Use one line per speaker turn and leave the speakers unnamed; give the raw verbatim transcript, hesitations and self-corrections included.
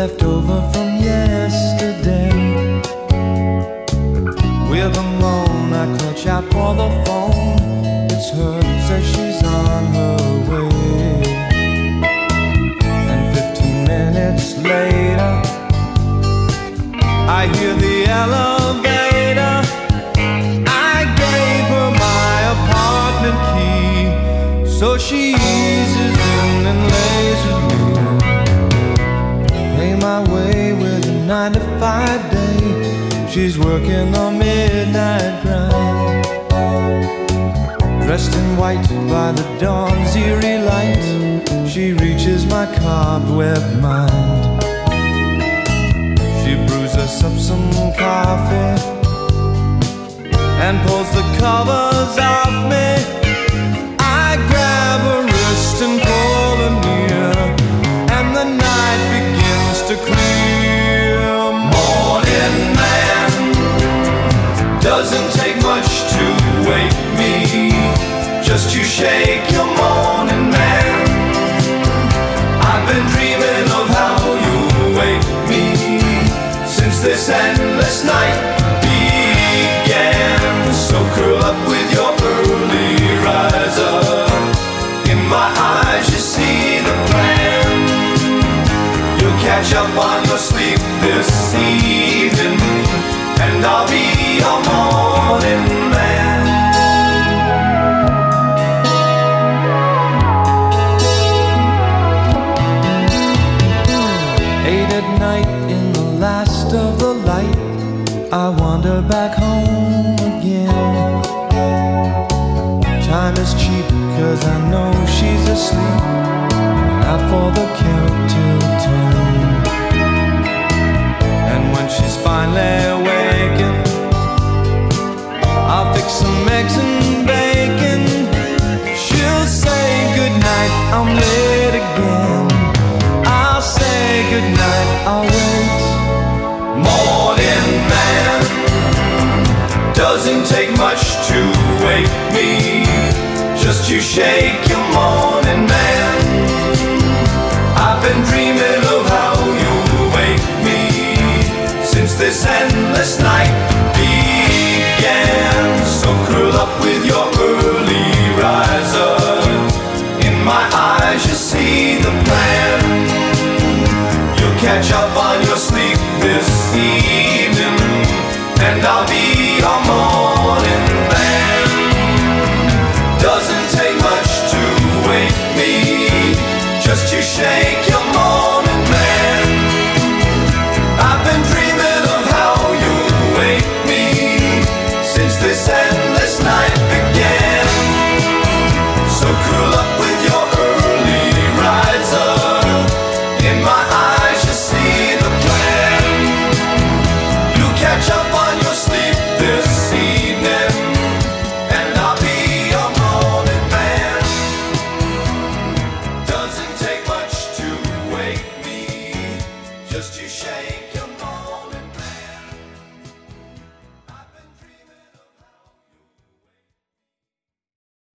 left over from yesterday. With a moan I clutch out for the phone. It's her, says she's on her way. And fifteen minutes later I hear the elevator. I gave her my apartment key, so she eases in and lays with me. Pay my way with a nine to five day. She's working the midnight grind, dressed in white by the dawn's eerie light. She reaches my cobweb mind. She brews us up some coffee and pulls the covers off me. I grab her wrist and pull her near, and the night begins to clear. Morning man, doesn't take much to wake me. Just you shake your morning man. I've been dreaming of how you wake me since this endless night began. So curl up with your early riser. In my eyes you see the plan. You'll catch up on your sleep this evening, and I'll be your morning man. Eight at night in the last of the light, I wander back home again. Time is cheap cause I know she's asleep, out for the count till ten. And when she's finally awakened, I'll fix some eggs and bacon. She'll say goodnight, I'm late again. I'll say goodnight, I'll wait. Morning man, doesn't take much to wake me. Just you shake your morning man. I've been dreaming of how you wake me since this endless night began. So curl up with your early riser. In my eyes you see the plan. You'll catch up on your sleep this evening, and I'll be your morning man. Doesn't take much to wake me. Just you shake your